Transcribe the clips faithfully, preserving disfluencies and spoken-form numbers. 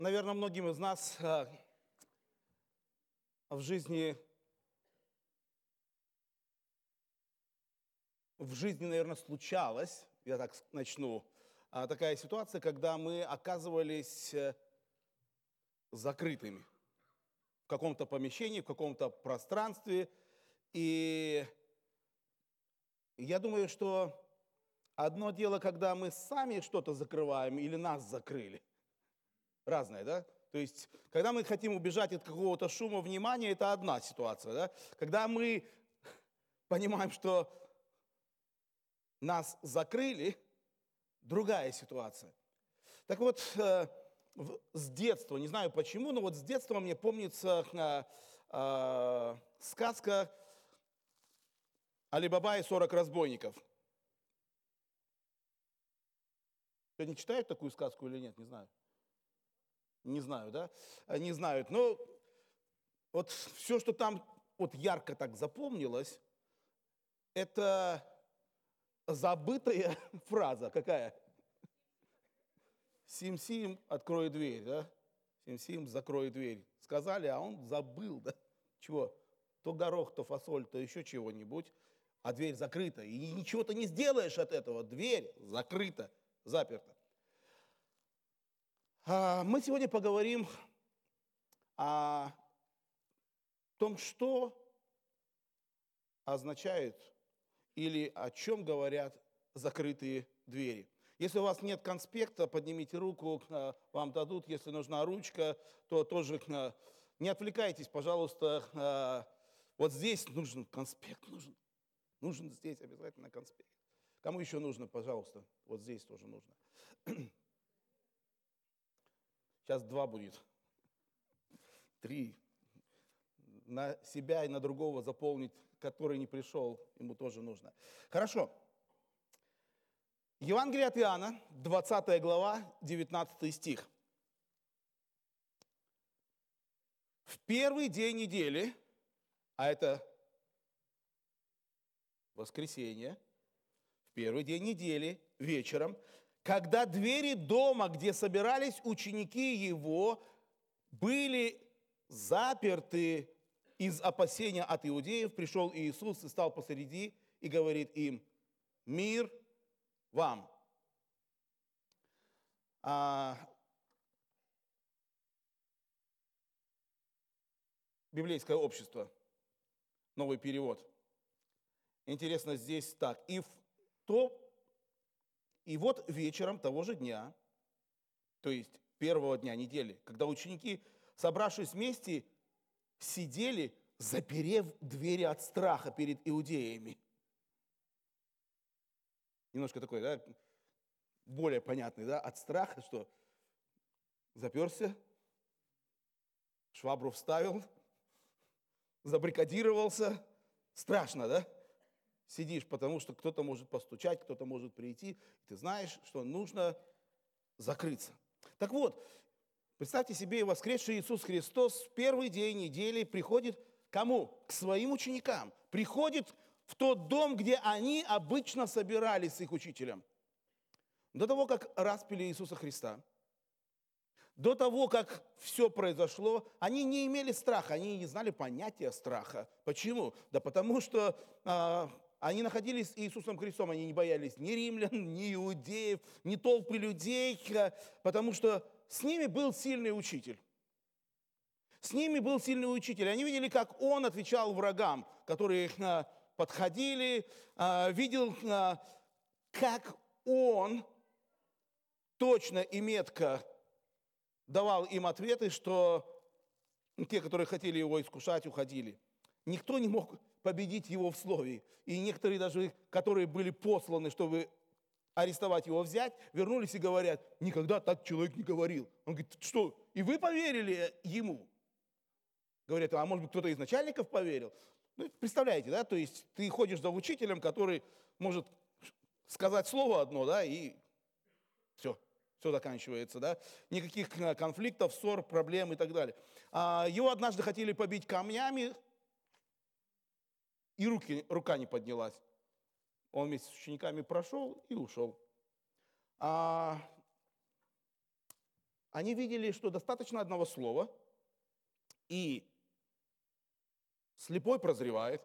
Наверное, многим из нас а, в жизни, в жизни, наверное, случалось, я так с- начну, а, такая ситуация, когда мы оказывались э, закрытыми в каком-то помещении, в каком-то пространстве. И я думаю, что одно дело, когда мы сами что-то закрываем или нас закрыли. Разное, да? То есть, когда мы хотим убежать от какого-то шума внимания, это одна ситуация, да? Когда мы понимаем, что нас закрыли, другая ситуация. Так вот, э, в- с детства, не знаю почему, но вот с детства мне помнится э, э, сказка «Али Баба и сорок разбойников». Кто-нибудь читает такую сказку или нет, не знаю. Не знаю, да? Э, Не знают. Но вот все, что там вот ярко так запомнилось, это забытая фраза какая? Сим-сим, открой дверь, да? Сим-сим, закрой дверь. Сказали, а он забыл, да? Чего? То горох, то фасоль, то еще чего-нибудь, а дверь закрыта. И ничего ты не сделаешь от этого. Дверь закрыта, заперта. А, Мы сегодня поговорим о том, что означает или о чем говорят закрытые двери. Если у вас нет конспекта, поднимите руку, э, вам дадут. Если нужна ручка, то тоже э, не отвлекайтесь, пожалуйста. э, Вот здесь нужен конспект, нужен, нужен здесь обязательно конспект. Кому еще нужно, пожалуйста, вот здесь тоже нужно. Сейчас два будет, три. На себя и на другого заполнить, который не пришел, ему тоже нужно. Хорошо. Евангелие от Иоанна, двадцатая глава, девятнадцатый стих. В первый день недели, а это воскресенье, в первый день недели вечером, когда двери дома, где собирались ученики его, были заперты из опасения от иудеев, пришел Иисус и стал посреди и говорит им: «Мир вам». А, библейское общество, новый перевод. Интересно, здесь так. И, в то, и вот вечером того же дня, то есть первого дня недели, когда ученики, собравшись вместе, сидели, заперев двери от страха перед иудеями. Немножко такой, да, более понятный, да, от страха, что заперся, швабру вставил, забаррикадировался. Страшно, да? Сидишь, потому что кто-то может постучать, кто-то может прийти. Ты знаешь, что нужно закрыться. Так вот, представьте себе, воскресший Иисус Христос в первый день недели приходит к кому? К своим ученикам. Приходит в тот дом, где они обычно собирались с их учителем. До того, как распяли Иисуса Христа, до того, как все произошло, они не имели страха, они не знали понятия страха. Почему? Да потому что а, они находились с Иисусом Христом, они не боялись ни римлян, ни иудеев, ни толпы людей, а, потому что с ними был сильный учитель. С ними был сильный учитель. Они видели, как он отвечал врагам, которые а, подходили, а, видел, а, как он точно и метко давал им ответы, что те, которые хотели его искушать, уходили. Никто не мог победить его в слове. И некоторые даже, которые были посланы, чтобы арестовать его, взять, вернулись и говорят: никогда так человек не говорил. Он говорит: что, и вы поверили ему? Говорят: а может быть, кто-то из начальников поверил? Ну, представляете, да, то есть ты ходишь за учителем, который может сказать слово одно, да, и все. Все заканчивается, да? Никаких конфликтов, ссор, проблем и так далее. А, его однажды хотели побить камнями, и руки, рука не поднялась. Он вместе с учениками прошел и ушел. А, Они видели, что достаточно одного слова, и слепой прозревает.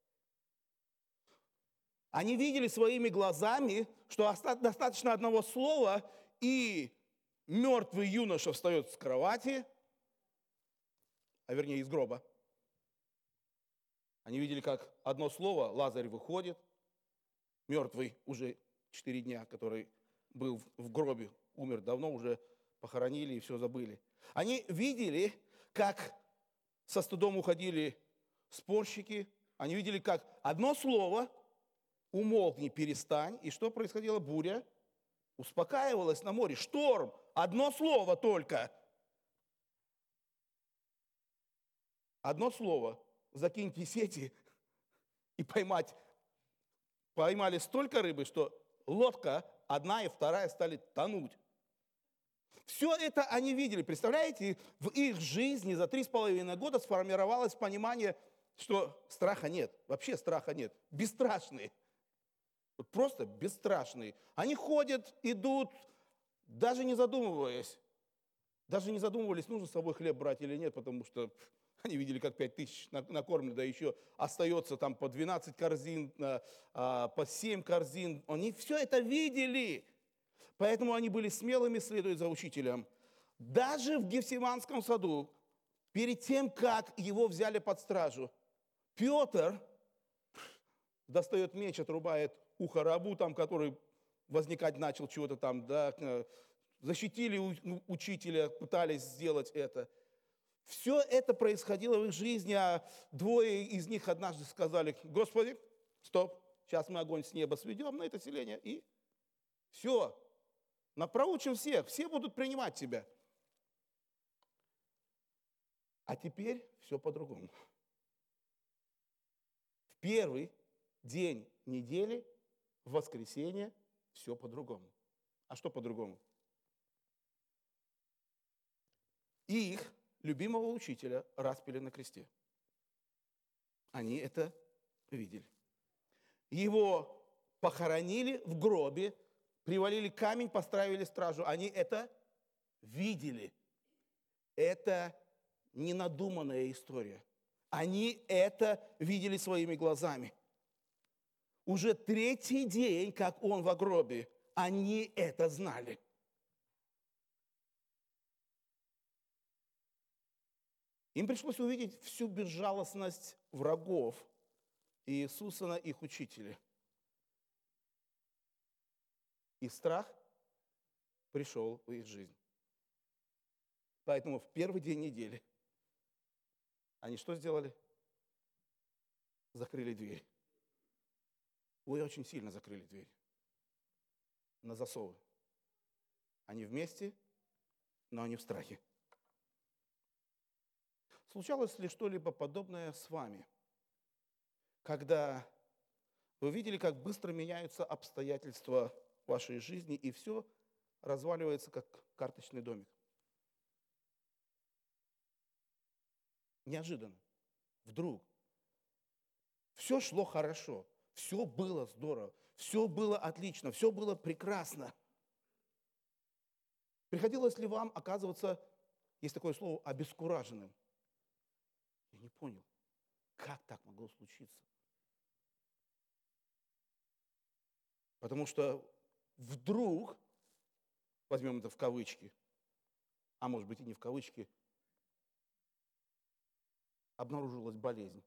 Они видели своими глазами, что достаточно одного слова, и мертвый юноша встает с кровати, а вернее из гроба. Они видели, как одно слово, Лазарь выходит, мертвый уже четыре дня, который был в гробе, умер давно, уже похоронили и все забыли. Они видели, как со стыдом уходили спорщики. Они видели, как одно слово, умолкни, перестань. И что происходило? Буря успокаивалась на море. Шторм, одно слово только. Одно слово, закиньте сети и поймать. Поймали столько рыбы, что лодка одна и вторая стали тонуть. Все это они видели. Представляете, в их жизни за три с половиной года сформировалось понимание, что страха нет. Вообще страха нет. Бесстрашные. Вот просто бесстрашные. Они ходят, идут, даже не задумываясь. Даже не задумывались, нужно с собой хлеб брать или нет, потому что они видели, как пять тысяч накормили, да еще остается там по двенадцать корзин, по семь корзин. Они все это видели. Поэтому они были смелыми, следуя за учителем. Даже в Гефсиманском саду, перед тем, как его взяли под стражу, Петр достает меч, отрубает ухо рабу, там, который возникать начал чего-то там, да, защитили учителя, пытались сделать это. Все это происходило в их жизни, а двое из них однажды сказали: Господи, стоп, сейчас мы огонь с неба сведем на это селение, и все, проучим всех, все будут принимать тебя. А теперь все по-другому. В первый день недели, в воскресенье, все по-другому. А что по-другому? Их любимого учителя распяли на кресте. Они это видели. Его похоронили в гробе, привалили камень, поставили стражу. Они это видели. Это не надуманная история. Они это видели своими глазами. Уже третий день, как он в гробе, они это знали. Им пришлось увидеть всю безжалостность врагов Иисуса на их учителя. И страх пришел в их жизнь. Поэтому в первый день недели они что сделали? Закрыли дверь. Вы очень сильно закрыли дверь. На засовы. Они вместе, но они в страхе. Случалось ли что-либо подобное с вами, когда вы видели, как быстро меняются обстоятельства вашей жизни, и все разваливается, как карточный домик? Неожиданно, вдруг. Все шло хорошо, все было здорово, все было отлично, все было прекрасно. Приходилось ли вам оказываться, есть такое слово, обескураженным? Я не понял, как так могло случиться? Потому что вдруг, возьмем это в кавычки, а может быть и не в кавычки, обнаружилась болезнь.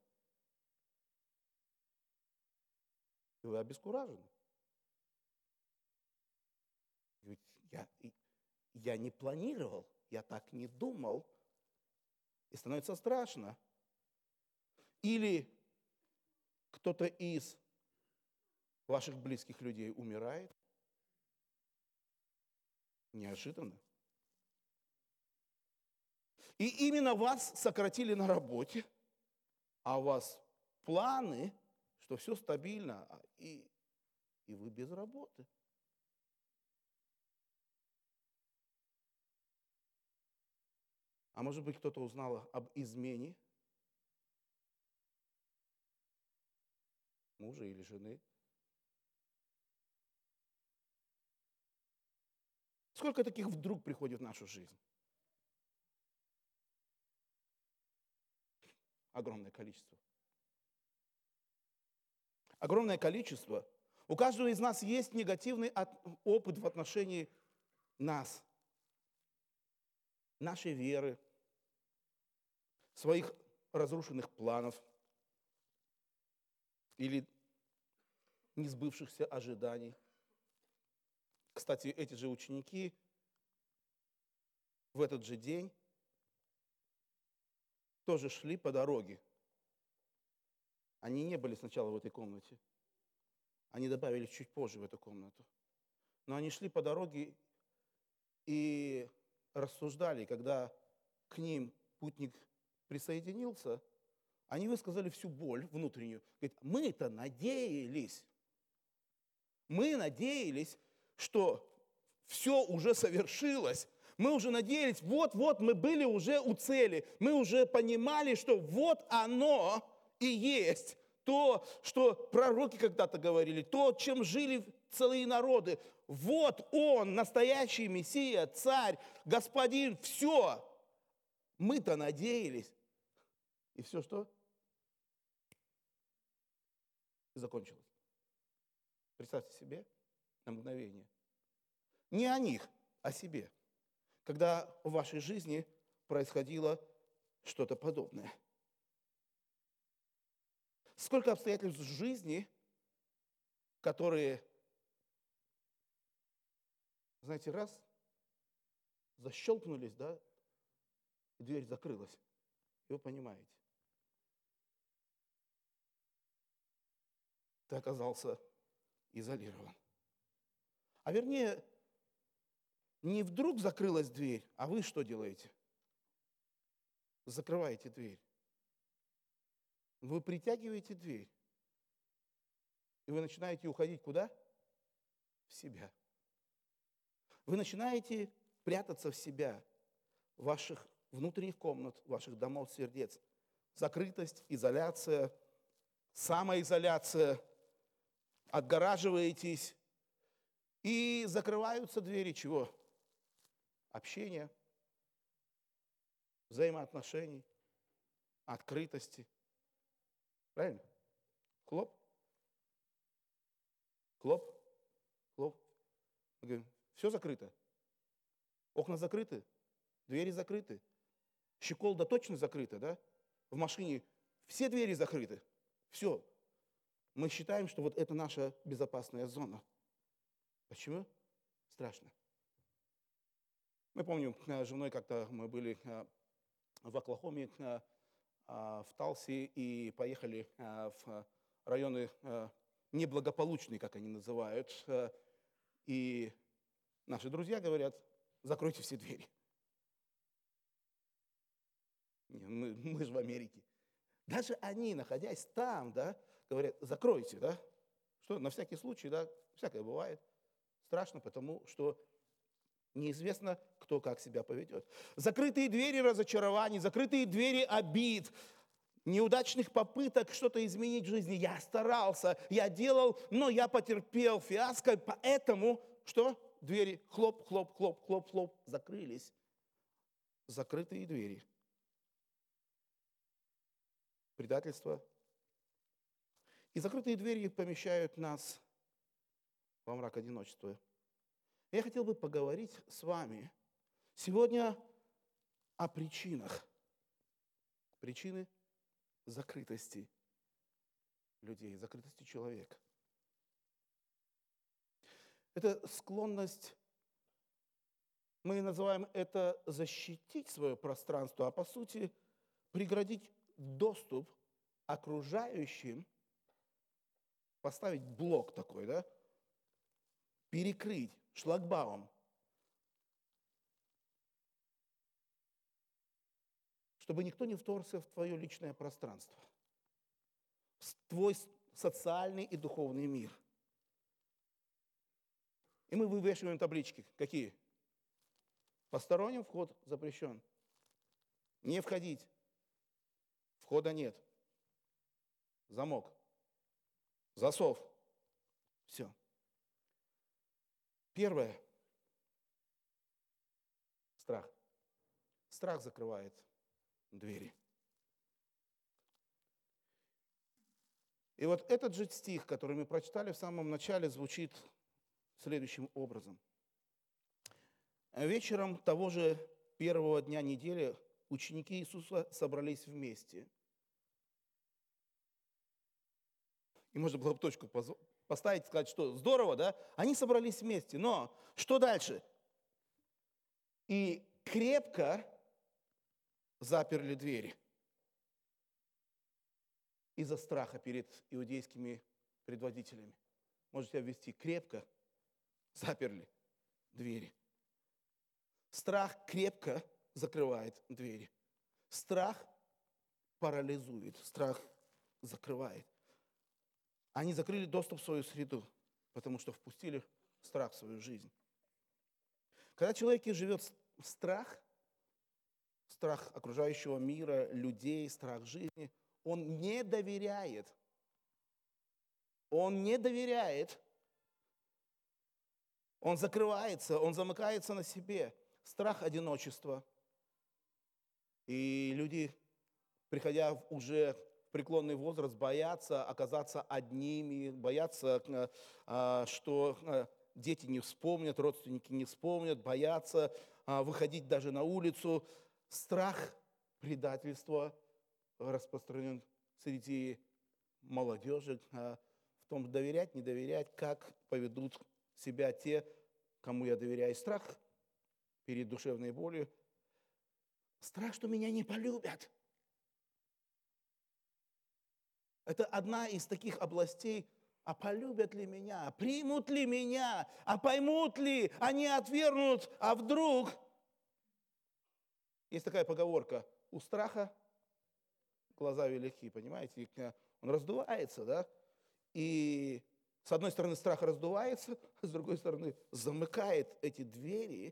И вы обескуражены. Ведь я, я не планировал, я так не думал. И становится страшно. Или кто-то из ваших близких людей умирает. Неожиданно. И именно вас сократили на работе, а у вас планы, что все стабильно, и, и вы без работы. А может быть, кто-то узнал об измене мужа или жены. Сколько таких вдруг приходит в нашу жизнь? Огромное количество. Огромное количество. У каждого из нас есть негативный опыт в отношении нас, нашей веры, своих разрушенных планов или несбывшихся ожиданий. Кстати, эти же ученики в этот же день тоже шли по дороге. Они не были сначала в этой комнате. Они добавились чуть позже в эту комнату. Но они шли по дороге и рассуждали, когда к ним путник присоединился, они высказали всю боль внутреннюю. Говорят, мы-то надеялись, мы надеялись, что все уже совершилось. Мы уже надеялись, вот-вот мы были уже у цели. Мы уже понимали, что вот оно и есть. То, что пророки когда-то говорили, то, чем жили целые народы. Вот он, настоящий Мессия, царь, господин, все. Мы-то надеялись. И все что? Закончилось. Представьте себе на мгновение. Не о них, а о себе. Когда в вашей жизни происходило что-то подобное. Сколько обстоятельств в жизни, которые, знаете, раз, защелкнулись, да, и дверь закрылась. И вы понимаете. Ты оказался изолирован. А вернее, не вдруг закрылась дверь, а вы что делаете? Закрываете дверь. Вы притягиваете дверь. И вы начинаете уходить куда? В себя. Вы начинаете прятаться в себя, в ваших внутренних комнат, ваших домов, сердец. Закрытость, изоляция, самоизоляция. Отгораживаетесь. И закрываются двери чего? Общения, взаимоотношений, открытости. Правильно? Хлоп. Хлоп. Хлоп. Мы говорим, все закрыто. Окна закрыты, двери закрыты. Щеколда точно закрыта, да? В машине все двери закрыты. Все. Мы считаем, что вот это наша безопасная зона. Почему? Страшно. Мы помним, с женой как-то мы были в Оклахоме, в Талсе, и поехали в районы неблагополучные, как они называют. И наши друзья говорят, закройте все двери. Мы, мы же в Америке. Даже они, находясь там, да, говорят, закройте, да. Что, на всякий случай, да, всякое бывает. Страшно, потому что неизвестно, кто как себя поведет. Закрытые двери разочарований, закрытые двери обид, неудачных попыток что-то изменить в жизни. Я старался, я делал, но я потерпел фиаско, поэтому что? Двери хлоп, хлоп, хлоп, хлоп, хлоп, закрылись. Закрытые двери. Предательство. И закрытые двери помещают нас во мрак одиночества. Я хотел бы поговорить с вами сегодня о причинах. Причины закрытости людей, закрытости человека. Это склонность, мы называем это защитить свое пространство, а по сути преградить доступ окружающим, поставить блок такой, да, перекрыть шлагбаум, чтобы никто не вторгся в твое личное пространство, в твой социальный и духовный мир. И мы вывешиваем таблички. Какие? Посторонним вход запрещен. Не входить. Входа нет. Замок. Засов. Все. Первое. Страх. Страх закрывает двери. И вот этот же стих, который мы прочитали в самом начале, звучит следующим образом. Вечером того же первого дня недели ученики Иисуса собрались вместе. И можно было бы точку поставить, сказать, что здорово, да? Они собрались вместе, но что дальше? И крепко заперли двери из-за страха перед иудейскими предводителями. Можете обвести, крепко заперли двери. Страх крепко закрывает двери. Страх парализует, страх закрывает. Они закрыли доступ в свою среду, потому что впустили страх в свою жизнь. Когда в человеке живет страх, страх окружающего мира, людей, страх жизни, он не доверяет. Он не доверяет. Он закрывается, он замыкается на себе. Страх одиночества. И люди, приходя в уже в преклонный возраст, боятся оказаться одними, боятся, что дети не вспомнят, родственники не вспомнят, боятся выходить даже на улицу. Страх предательства распространен среди молодежи, в том, доверять, не доверять, как поведут себя те, кому я доверяю. Страх перед душевной болью. Страх, что меня не полюбят. Это одна из таких областей. А полюбят ли меня? Примут ли меня? А поймут ли? Они отвергнут? А вдруг? Есть такая поговорка. У страха глаза велики, понимаете? Он раздувается, да? И с одной стороны страх раздувается, а с другой стороны замыкает эти двери.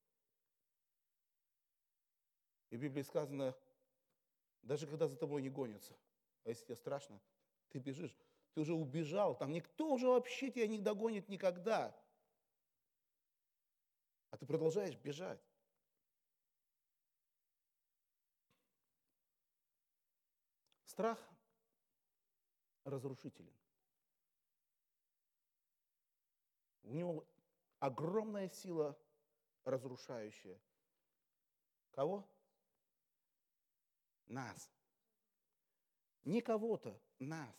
И в Библии сказано, даже когда за тобой не гонятся, а если тебе страшно, ты бежишь, ты уже убежал, там никто уже вообще тебя не догонит никогда. А ты продолжаешь бежать. Страх разрушителен. У него огромная сила разрушающая. Кого? Нас. Не кого-то, нас.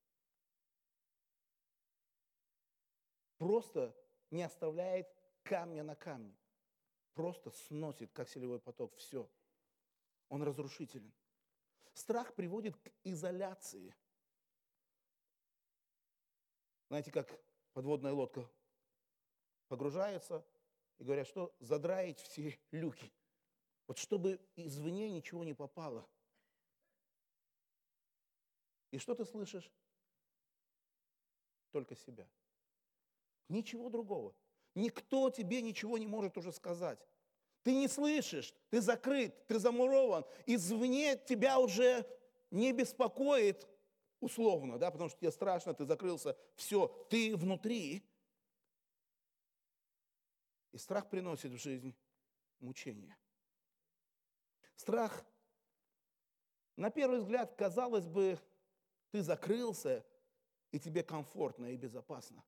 Просто не оставляет камня на камне. Просто сносит, как селевой поток, все. Он разрушителен. Страх приводит к изоляции. Знаете, как подводная лодка погружается, и говорят, что задраить все люки. Вот чтобы извне ничего не попало. И что ты слышишь? Только себя. Ничего другого. Никто тебе ничего не может уже сказать. Ты не слышишь, ты закрыт, ты замурован. Извне тебя уже не беспокоит, условно, да, потому что тебе страшно, ты закрылся. Все, ты внутри. И страх приносит в жизнь мучения. Страх, на первый взгляд, казалось бы, ты закрылся, и тебе комфортно и безопасно.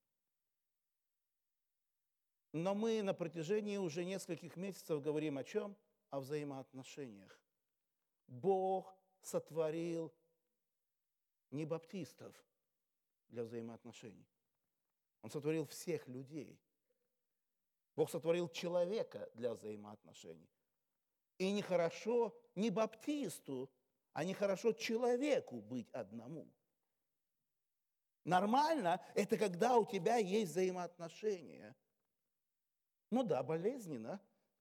Но мы на протяжении уже нескольких месяцев говорим о чем? О взаимоотношениях. Бог сотворил не баптистов для взаимоотношений. Он сотворил всех людей. Бог сотворил человека для взаимоотношений. И нехорошо не баптисту, а нехорошо человеку быть одному. Нормально – это когда у тебя есть взаимоотношения. Ну да, болезненно.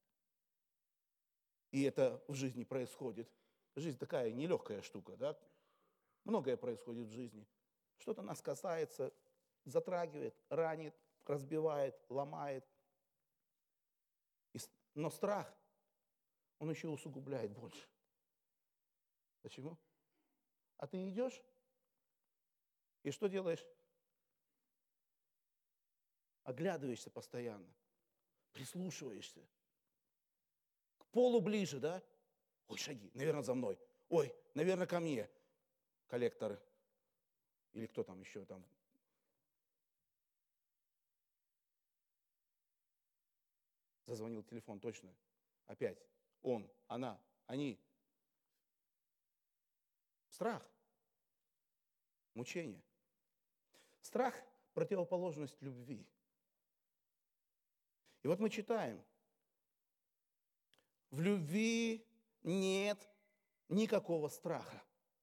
И это в жизни происходит. Жизнь такая нелегкая штука, да? Многое происходит в жизни. Что-то нас касается, затрагивает, ранит, разбивает, ломает. Но страх, он еще усугубляет больше. Почему? А ты идешь, и что делаешь? Оглядываешься постоянно, прислушиваешься. К полу ближе, да? Ой, шаги, наверное, за мной. Ой, наверное, ко мне. Коллекторы Или кто там еще там? Зазвонил телефон, точно. Опять. Он, она, они. Страх. Мучение. Страх – противоположность любви. И вот мы читаем. В любви нет никакого страха.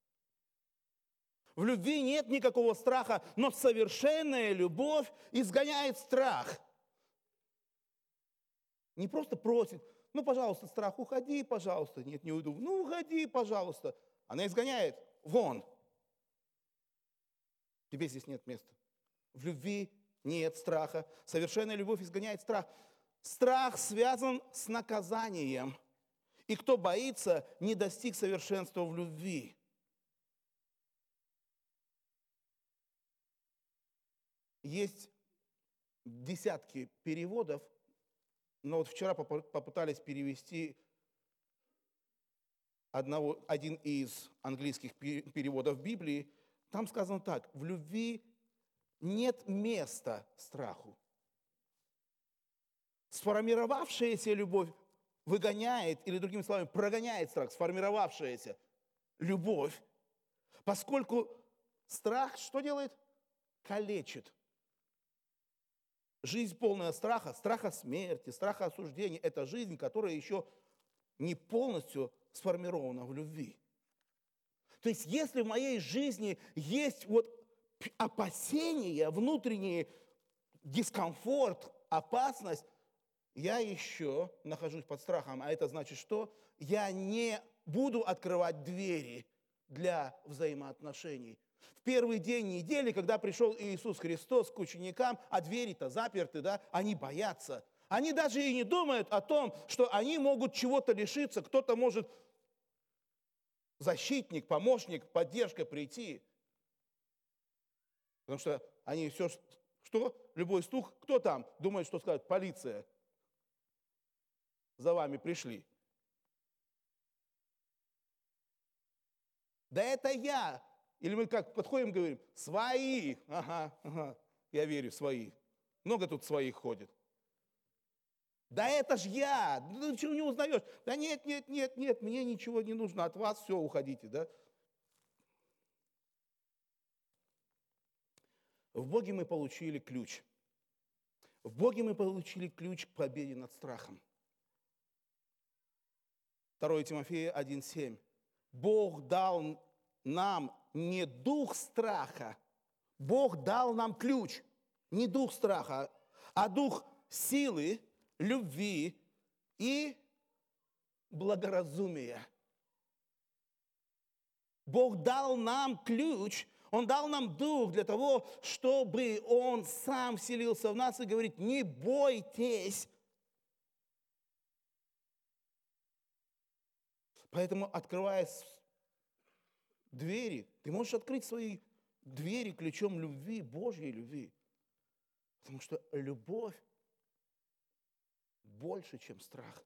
В любви нет никакого страха, но совершенная любовь изгоняет страх. Не просто просит, ну, пожалуйста, страх, уходи, пожалуйста. Нет, не уйду. Ну, уходи, пожалуйста. Она изгоняет вон. Тебе здесь нет места. В любви нет страха. Совершенная любовь изгоняет страх. Страх связан с наказанием. И кто боится, не достиг совершенства в любви. Есть десятки переводов, но вот вчера попытались перевести одного, один из английских переводов Библии. Там сказано так: в любви нет места страху. Сформировавшаяся любовь выгоняет, или другими словами, прогоняет страх. Сформировавшаяся любовь, поскольку страх что делает? Калечит. Жизнь полная страха, страха смерти, страха осуждения – это жизнь, которая еще не полностью сформирована в любви. То есть, если в моей жизни есть вот опасения, внутренний дискомфорт, опасность, я еще нахожусь под страхом. А это значит, что я не буду открывать двери для взаимоотношений. В первый день недели, когда пришел Иисус Христос к ученикам, а двери-то заперты, да, они боятся. Они даже и не думают о том, что они могут чего-то лишиться, кто-то может, защитник, помощник, поддержка прийти. Потому что они все, что, любой стук, кто там, думает, что скажет, полиция, за вами пришли. Да это я. Или мы как подходим и говорим, свои, ага, ага, я верю, свои. Много тут своих ходит. Да это ж я, ну чего не узнаешь? Да нет, нет, нет, нет, мне ничего не нужно, от вас все, уходите, да? В Боге мы получили ключ. В Боге мы получили ключ к победе над страхом. второе Тимофея один семь. Бог дал нам не дух страха, Бог дал нам ключ, не дух страха, а дух силы, любви и благоразумия. Бог дал нам ключ, Он дал нам дух для того, чтобы Он сам вселился в нас и говорит, не бойтесь. Поэтому, открывая двери, ты можешь открыть свои двери ключом любви, Божьей любви. Потому что любовь больше, чем страх.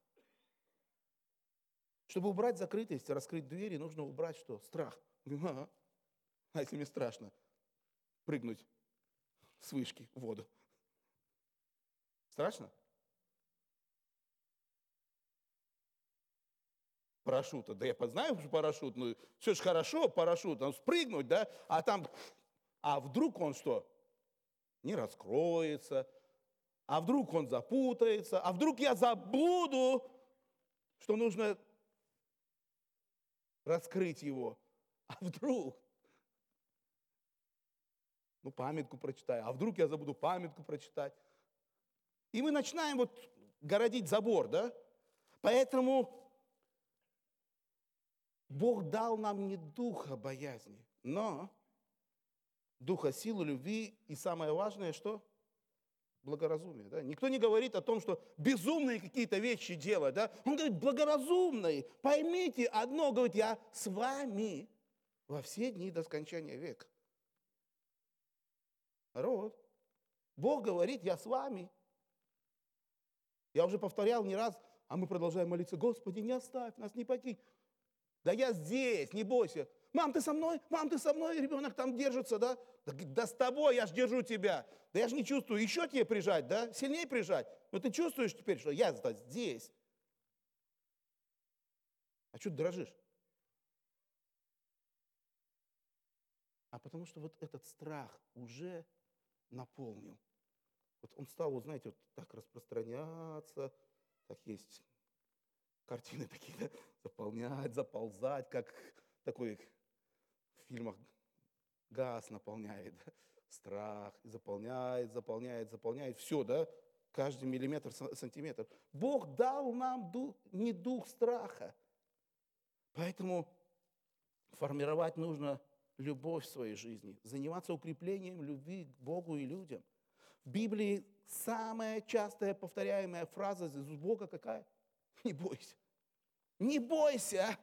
Чтобы убрать закрытость, раскрыть двери, нужно убрать что? Страх. А, а если мне страшно прыгнуть с вышки в воду? Страшно? Парашюта. Да я знаю, что парашют, ну все же хорошо, парашют, там спрыгнуть, да, а там, а вдруг он что? Не раскроется, а вдруг он запутается, а вдруг я забуду, что нужно раскрыть его, а вдруг, ну памятку прочитаю, а вдруг я забуду памятку прочитать. И мы начинаем вот городить забор, да, поэтому Бог дал нам не духа боязни, но духа силы, любви и самое важное, что? Благоразумие. Да? Никто не говорит о том, что безумные какие-то вещи делать. Да? Он говорит, благоразумный. Поймите одно, говорит, я с вами во все дни до скончания века. Народ, Бог говорит, я с вами. Я уже повторял не раз, а мы продолжаем молиться, Господи, не оставь нас, не покинь. Да я здесь, не бойся. Мам, ты со мной? Мам, ты со мной? Ребенок там держится, да? Да, да с тобой, я ж держу тебя. Да я же не чувствую. Еще тебе прижать, да? Сильнее прижать. Но ты чувствуешь теперь, что я здесь. А что ты дрожишь? А потому что вот этот страх уже наполнил. Вот он стал, вот знаете, вот так распространяться, так есть картины такие, да? Заполнять, заползать, как такой в фильмах газ наполняет, да? Страх, и заполняет, заполняет, заполняет, все, да, каждый миллиметр, сантиметр. Бог дал нам дух, не дух страха, поэтому формировать нужно любовь в своей жизни, заниматься укреплением любви к Богу и людям. В Библии самая частая повторяемая фраза из Бога какая? Не бойся. Не бойся.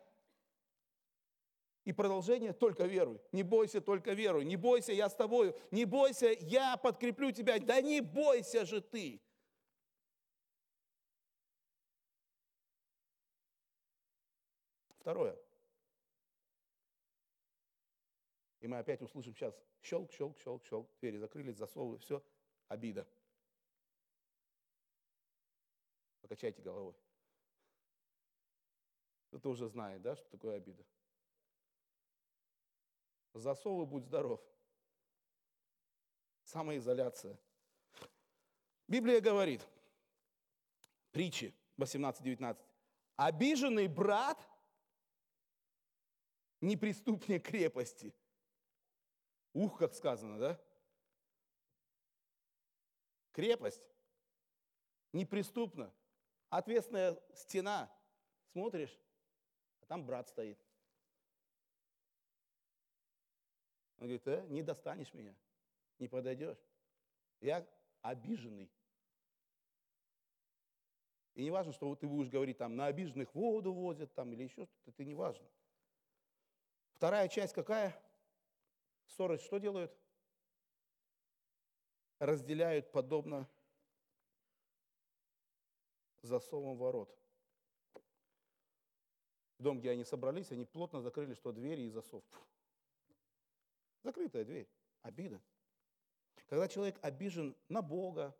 И продолжение: только веруй. Не бойся, только веруй. Не бойся, я с тобою. Не бойся, я подкреплю тебя. Да не бойся же ты. Второе. И мы опять услышим сейчас щелк, щелк, щелк, щелк. Двери закрылись, засовы, все. Обида. Покачайте головой. Кто-то уже знает, да, что такое обида. Засовы, будь здоров. Самоизоляция. Библия говорит, притчи восемнадцать девятнадцать. Обиженный брат не преступнее крепости. Ух, как сказано, да? Крепость неприступна. Ответственная стена. Смотришь, а там брат стоит. Он говорит, э, не достанешь меня, не подойдешь. Я обиженный. И не важно, что ты будешь говорить, там, на обиженных воду возят, там, или еще что-то, это не важно. Вторая часть какая? Ссоры что делают? Разделяют подобно засовам ворот. В дом, где они собрались, они плотно закрыли, что двери и засов. Закрытая дверь. Обида. Когда человек обижен на Бога,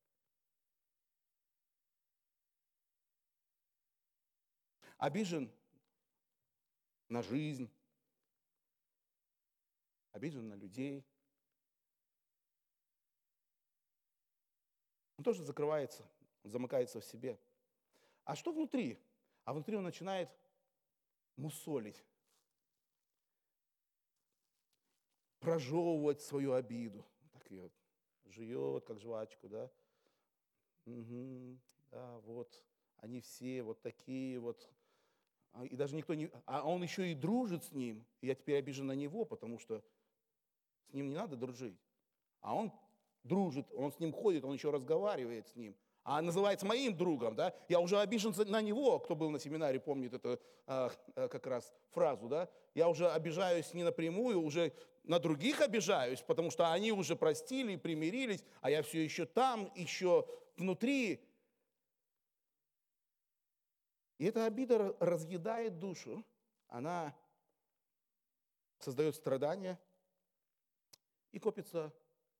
обижен на жизнь, обижен на людей, он тоже закрывается, он замыкается в себе. А что внутри? А внутри он начинает мусолить, прожевывать свою обиду. Так ее жует, как жвачку, да? Угу, да, вот, они все вот такие вот. И даже никто не... А он еще и дружит с ним. И я теперь обижен на него, потому что с ним не надо дружить. А он дружит, он с ним ходит, он еще разговаривает с ним. А называется моим другом, да? Я уже обижен на него, кто был на семинаре, помнит эту а, как раз фразу, да? Я уже обижаюсь не напрямую, уже на других обижаюсь, потому что они уже простили и примирились, а я все еще там, еще внутри. И эта обида разъедает душу, она создает страдания и копится.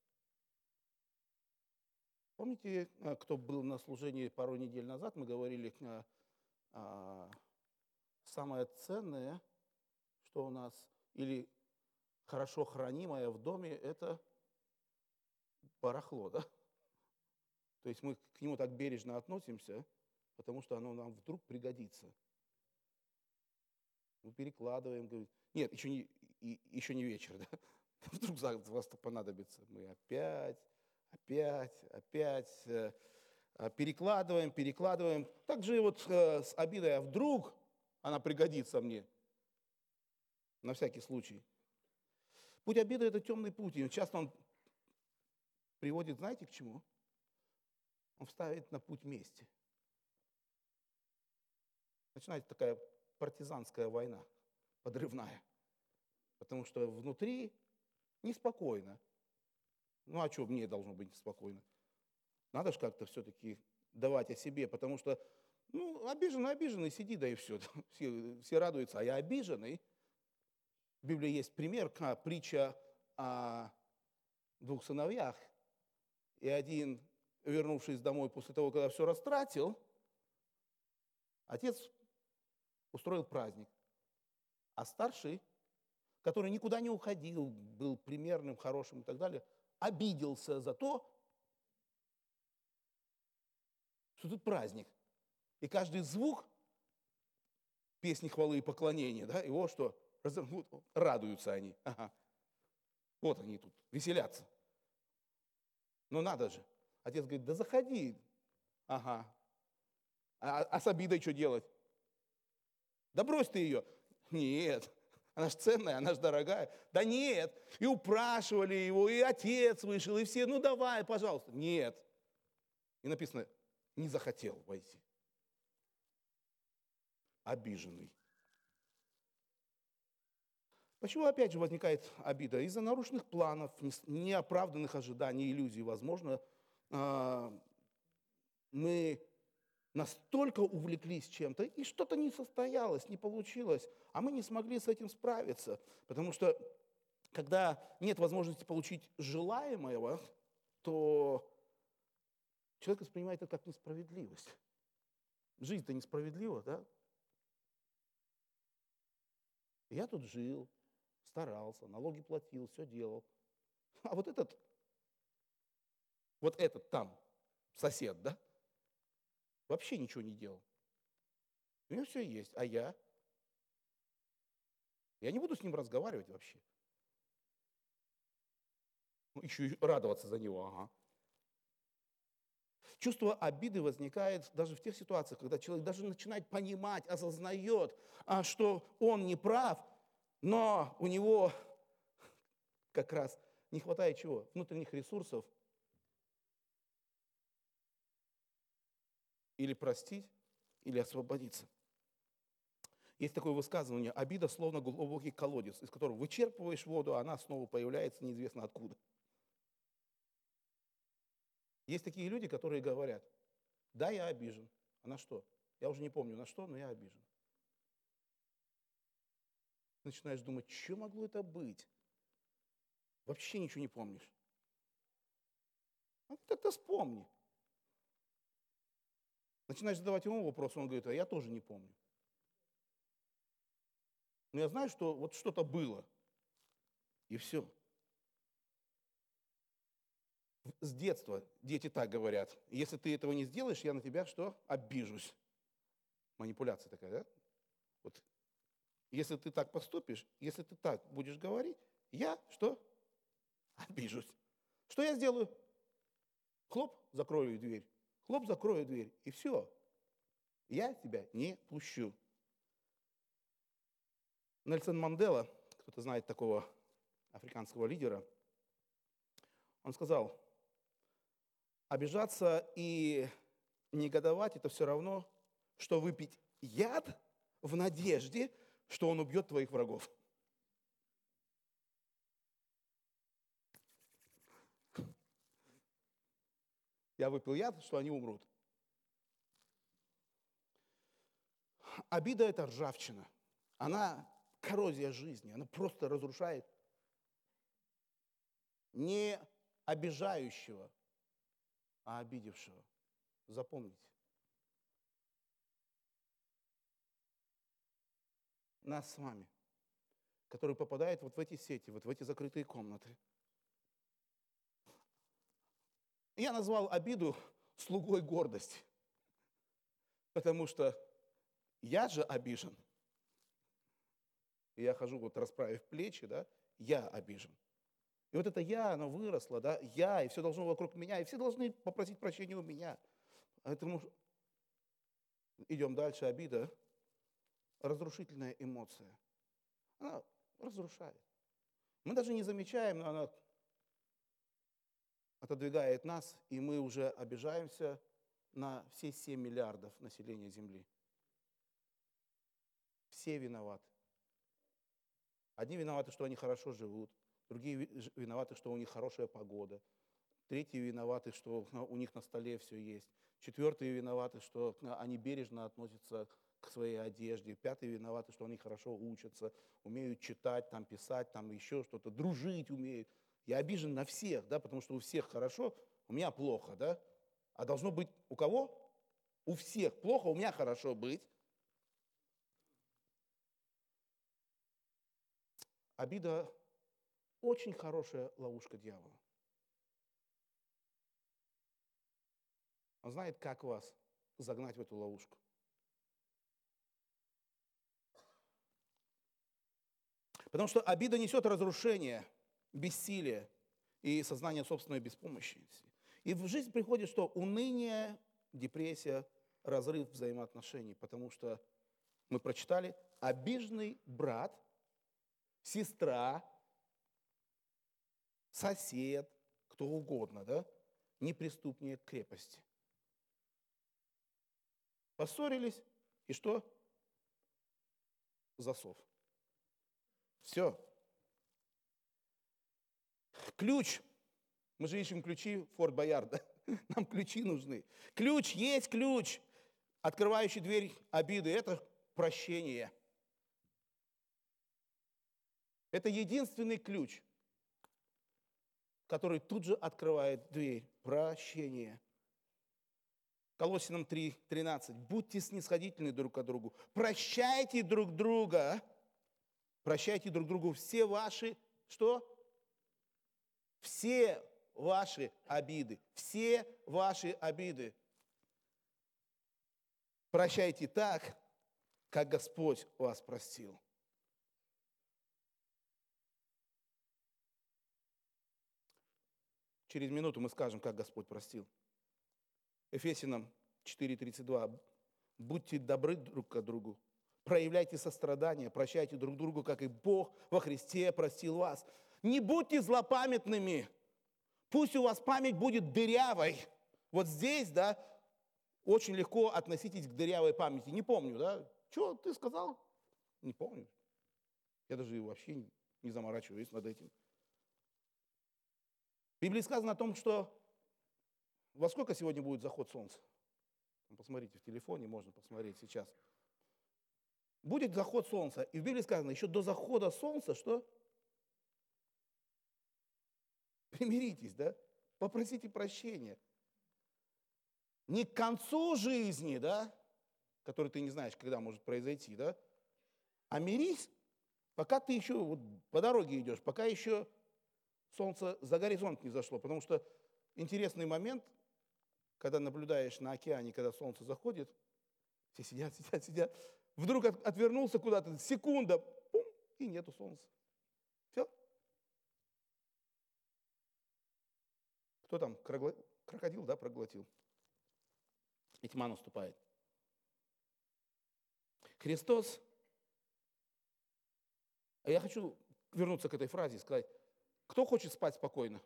Помните, кто был на служении пару недель назад, мы говорили, а, самое ценное, что у нас, или хорошо хранимое в доме, это барахло, да? То есть мы к нему так бережно относимся, потому что оно нам вдруг пригодится. Мы перекладываем, говорим, нет, еще не, и, еще не вечер, да? Вдруг вас понадобится. Мы опять, опять, опять э, перекладываем, перекладываем. Так же и вот э, с обидой, а вдруг она пригодится мне. На всякий случай. Путь обиды – это темный путь. И часто он приводит, знаете, к чему? Он вставит на путь мести. Начинается такая партизанская война, подрывная. Потому что внутри неспокойно. Ну а что мне должно быть спокойно? Надо же как-то все-таки давать о себе, потому что, ну, обиженный, обиженный, сиди, да и все. Все, все радуются, а я обиженный. В Библии есть пример, как притча о двух сыновьях. И один, вернувшись домой после того, когда все растратил, отец устроил праздник. А старший, который никуда не уходил, был примерным, хорошим и так далее, обиделся за то, что тут праздник. И каждый звук песни хвалы и поклонения, да, его что? Радуются они. Ага. Вот они тут, веселятся. Но надо же. Отец говорит, да заходи. Ага. А, а с обидой что делать? Да брось ты ее. Нет. Она же ценная, она же дорогая. Да нет. И упрашивали его, и отец вышел, и все, ну давай, пожалуйста. Нет. И написано, не захотел войти. Обиженный. Почему опять же возникает обида? Из-за нарушенных планов, неоправданных ожиданий, иллюзий. Возможно, мы настолько увлеклись чем-то, и что-то не состоялось, не получилось, а мы не смогли с этим справиться. Потому что, когда нет возможности получить желаемого, то человек воспринимает это как несправедливость. Жизнь-то несправедлива, да? Я тут жил, старался, налоги платил, все делал. А вот этот, вот этот там, сосед, да, вообще ничего не делал. У него все есть, а я? Я не буду с ним разговаривать вообще. Ну, еще и радоваться за него, ага. Чувство обиды возникает даже в тех ситуациях, когда человек даже начинает понимать, осознает, что он не прав, но у него как раз не хватает чего? Внутренних ресурсов. Или простить, или освободиться. Есть такое высказывание, обида словно глубокий колодец, из которого вычерпываешь воду, а она снова появляется неизвестно откуда. Есть такие люди, которые говорят, да, я обижен. А на что? Я уже не помню на что, но я обижен. Начинаешь думать, что могло это быть? Вообще ничего не помнишь. А ты так-то вспомни. Начинаешь задавать ему вопрос, он говорит, а я тоже не помню. Но я знаю, что вот что-то было. И все. С детства дети так говорят. Если ты этого не сделаешь, я на тебя что? Обижусь. Манипуляция такая, да? Вот. Если ты так поступишь, если ты так будешь говорить, я что? Обижусь. Что я сделаю? Хлоп, закрою дверь. Хлоп, закрою дверь. И все. Я тебя не пущу. Нельсон Мандела, кто-то знает такого африканского лидера, он сказал, обижаться и негодовать – это все равно, что выпить яд в надежде, что он убьет твоих врагов. Я выпил яд, что они умрут. Обида – это ржавчина. Она коррозия жизни, она просто разрушает не обижающего, а обидевшего. Запомните. Нас с вами, которые попадают вот в эти сети, вот в эти закрытые комнаты. Я назвал обиду слугой гордости, потому что я же обижен. И я хожу, вот расправив плечи, да, я обижен. И вот это я, оно выросло, да, я, и все должно вокруг меня, и все должны попросить прощения у меня. Поэтому идем дальше, обида, разрушительная эмоция. Она разрушает. Мы даже не замечаем, но она отодвигает нас, и мы уже обижаемся на все семь миллиардов населения Земли. Все виноваты. Одни виноваты, что они хорошо живут, другие виноваты, что у них хорошая погода, третьи виноваты, что у них на столе все есть, четвертые виноваты, что они бережно относятся к своей одежде, пятые виноваты, что они хорошо учатся, умеют читать, там, писать, там, еще что-то, дружить умеют. Я обижен на всех, да, потому что у всех хорошо, у меня плохо, да. А должно быть у кого? У всех плохо, у меня хорошо быть. Обида – очень хорошая ловушка дьявола. Он знает, как вас загнать в эту ловушку. Потому что обида несет разрушение, бессилие и сознание собственной беспомощности. И в жизнь приходит что? Уныние, депрессия, разрыв взаимоотношений. Потому что мы прочитали, обиженный брат, сестра, сосед, кто угодно, да, не преступнее крепости. Поссорились, и что? Засов. Все. Ключ. Мы же ищем ключи Форт Боярд, да? Нам ключи нужны. Ключ, есть ключ, открывающий дверь обиды. Это прощение. Это единственный ключ, который тут же открывает дверь. Прощение. Колоссянам три тринадцать. Будьте снисходительны друг к другу. Прощайте друг друга. Прощайте друг другу все ваши, что? Все ваши обиды. Все ваши обиды. Прощайте так, как Господь вас простил. Через минуту мы скажем, как Господь простил. Ефесянам четыре тридцать два. Будьте добры друг к другу. Проявляйте сострадание, прощайте друг другу, как и Бог во Христе простил вас. Не будьте злопамятными. Пусть у вас память будет дырявой. Вот здесь, да, очень легко относитесь к дырявой памяти. Не помню, да? Что ты сказал? Не помню. Я даже вообще не заморачиваюсь над этим. В Библии сказано о том, что во сколько сегодня будет заход солнца? Посмотрите в телефоне, можно посмотреть сейчас. Будет заход солнца. И в Библии сказано, еще до захода солнца, что? Примиритесь, да? Попросите прощения. Не к концу жизни, да, который ты не знаешь, когда может произойти, да, а мирись, пока ты еще вот по дороге идешь, пока еще солнце за горизонт не зашло. Потому что интересный момент, когда наблюдаешь на океане, когда солнце заходит, все сидят, сидят, сидят, вдруг от, отвернулся куда-то, секунда, пум, и нету солнца. Все. Кто там, крокодил, да, проглотил? И тьма наступает. Христос, а я хочу вернуться к этой фразе и сказать, кто хочет спать спокойно?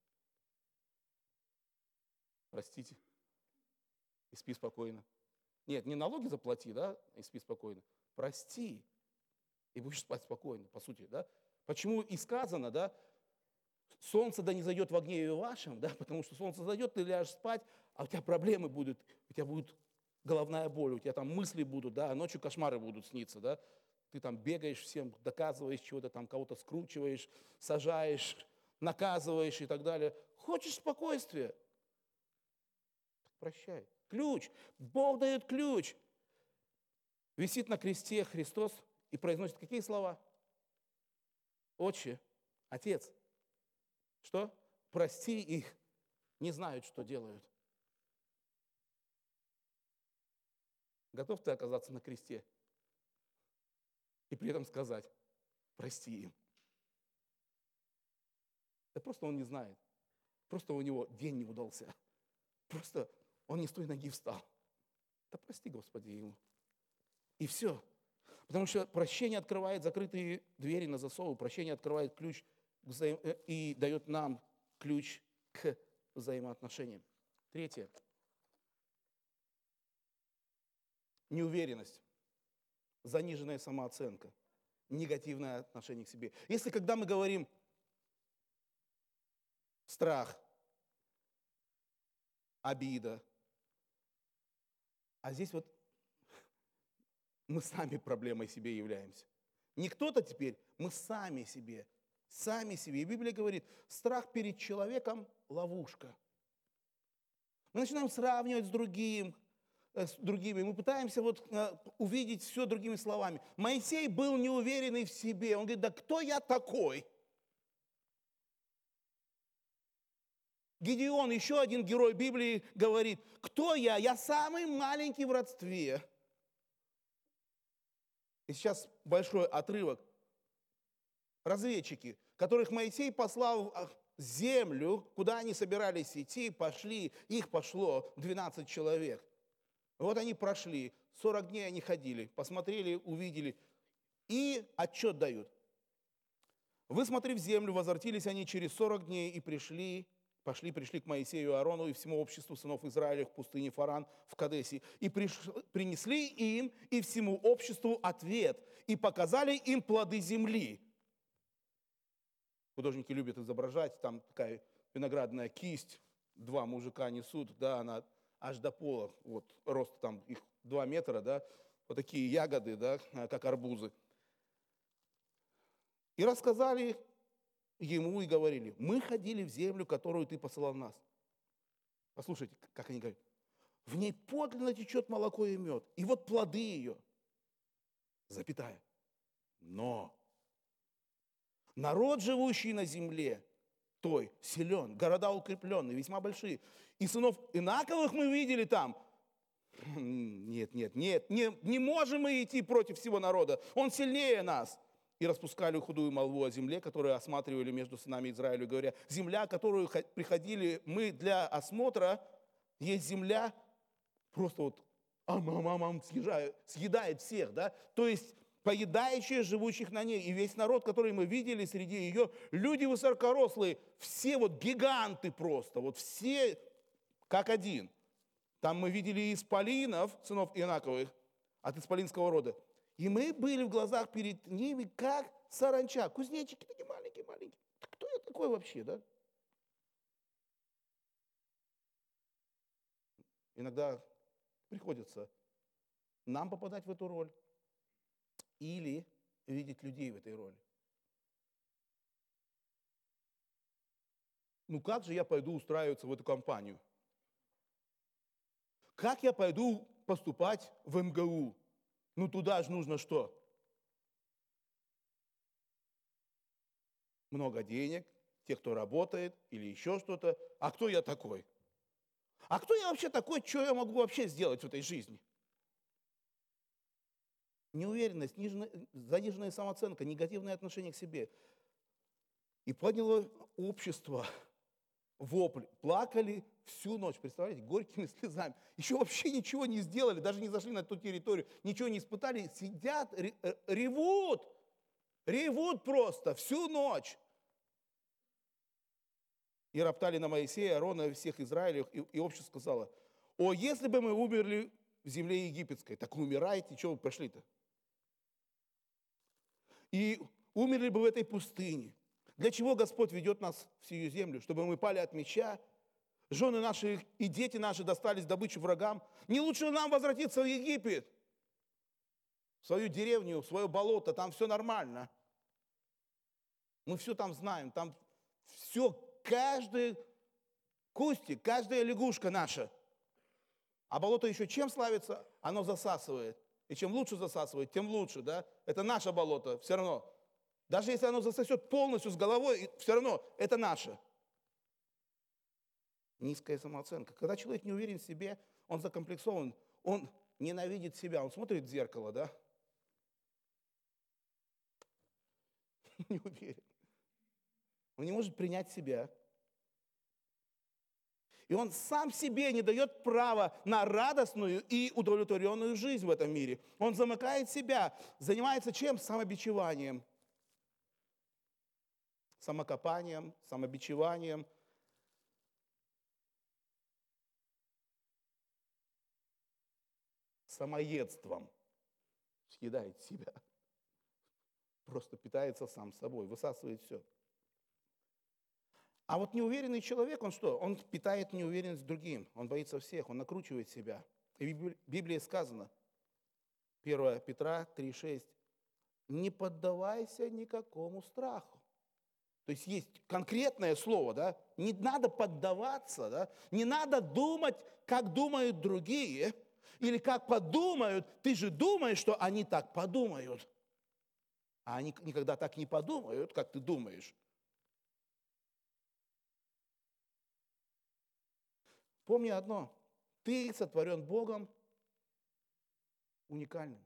Простите. И спи спокойно. Нет, не налоги заплати, да, и спи спокойно. Прости, и будешь спать спокойно, по сути, да. Почему и сказано, да, солнце да не зайдет в гневе вашем, да, потому что солнце зайдет, ты ляжешь спать, а у тебя проблемы будут, у тебя будет головная боль, у тебя там мысли будут, да, а ночью кошмары будут сниться, да. Ты там бегаешь всем, доказываешь чего-то, там кого-то скручиваешь, сажаешь, наказываешь и так далее. Хочешь спокойствия? Прощай. Ключ. Бог дает ключ. Висит на кресте Христос и произносит какие слова? Отче, Отец. Что? Прости их. Не знают, что делают. Готов ты оказаться на кресте? И при этом сказать, прости им. Да просто он не знает. Просто у него день не удался. Просто он не с той ноги встал. Да прости, Господи, ему. И все. Потому что прощение открывает закрытые двери на засовы, прощение открывает ключ взаим... и дает нам ключ к взаимоотношениям. Третье. Неуверенность, заниженная самооценка, негативное отношение к себе. Если когда мы говорим страх, обида, а здесь вот мы сами проблемой себе являемся. Не кто-то теперь, мы сами себе, сами себе. И Библия говорит, страх перед человеком – ловушка. Мы начинаем сравнивать с другим, с другими. Мы пытаемся вот увидеть все другими словами. Моисей был неуверенный в себе. Он говорит, да кто я такой? Гедеон, еще один герой Библии, говорит, кто я? Я самый маленький в родстве. И сейчас большой отрывок. Разведчики, которых Моисей послал в землю, куда они собирались идти, пошли, их пошло двенадцать человек. Вот они прошли, сорок дней они ходили, посмотрели, увидели и отчет дают. Высмотрев землю, возвратились они через сорок дней и пришли, пошли, пришли к Моисею, Аарону и всему обществу сынов Израиля в пустыне Фаран в Кадесе. И приш... принесли им и всему обществу ответ, и показали им плоды земли. Художники любят изображать, там такая виноградная кисть, два мужика несут, да, она аж до пола, вот рост там их два метра, да, вот такие ягоды, да, как арбузы. И рассказали ему и говорили, мы ходили в землю, которую ты посылал нас. Послушайте, как они говорят, в ней подлинно течет молоко и мед, и вот плоды ее, запятая. Но народ, живущий на земле, той силен, города укрепленные, весьма большие. И сынов Инаковых мы видели там. Нет, нет, нет, не, не можем мы идти против всего народа. Он сильнее нас. И распускали худую молву о земле, которую осматривали между сынами Израиля, говоря, земля, которую приходили мы для осмотра, есть земля, просто вот ам-ам-ам, съедает, съедает всех, да? То есть поедающие живущих на ней. И весь народ, который мы видели среди ее, люди высокорослые, все вот гиганты просто, вот все как один. Там мы видели исполинов, сынов Инаковых, от исполинского рода. И мы были в глазах перед ними, как саранча. Кузнечики такие маленькие-маленькие. Кто я такой вообще, да? Иногда приходится нам попадать в эту роль или видеть людей в этой роли. Ну как же я пойду устраиваться в эту компанию? Как я пойду поступать в эм гэ у? Ну туда же нужно что? Много денег, те, кто работает или еще что-то. А кто я такой? А кто я вообще такой, что я могу вообще сделать в этой жизни? Неуверенность, заниженная самооценка, негативное отношение к себе. И подняло общество вопль. Плакали всю ночь, представляете, горькими слезами. Еще вообще ничего не сделали, даже не зашли на ту территорию, ничего не испытали. Сидят, ревут, ревут просто всю ночь. И роптали на Моисея, Аарона и всех Израилев, и, и общество сказало, о, если бы мы умерли в земле египетской, так умирайте, что вы пошли-то? И умерли бы в этой пустыне. Для чего Господь ведет нас в сию землю? Чтобы мы пали от меча, жены наши и дети наши достались добычу врагам. Не лучше ли нам возвратиться в Египет, в свою деревню, в свое болото, там все нормально. Мы все там знаем, там все, каждый кустик, каждая лягушка наша. А болото еще чем славится? Оно засасывает. И чем лучше засасывает, тем лучше, да? Это наше болото, все равно. Даже если оно засосет полностью с головой, все равно это наше. Низкая самооценка. Когда человек не уверен в себе, он закомплексован, он ненавидит себя, он смотрит в зеркало, да? Не уверен. Он не может принять себя. И он сам себе не дает права на радостную и удовлетворенную жизнь в этом мире. Он замыкает себя, занимается чем? Самобичеванием. Самокопанием, самобичеванием. Самоедством. Съедает себя. Просто питается сам собой, высасывает все. А вот неуверенный человек, он что? Он питает неуверенность другим, он боится всех, он накручивает себя. И в Библии сказано, первое Петра три шесть. Не поддавайся никакому страху. То есть есть конкретное слово, да? Не надо поддаваться, да? Не надо думать, как думают другие, или как подумают. Ты же думаешь, что они так подумают. А они никогда так не подумают, как ты думаешь. Помни одно. Ты сотворен Богом уникальным.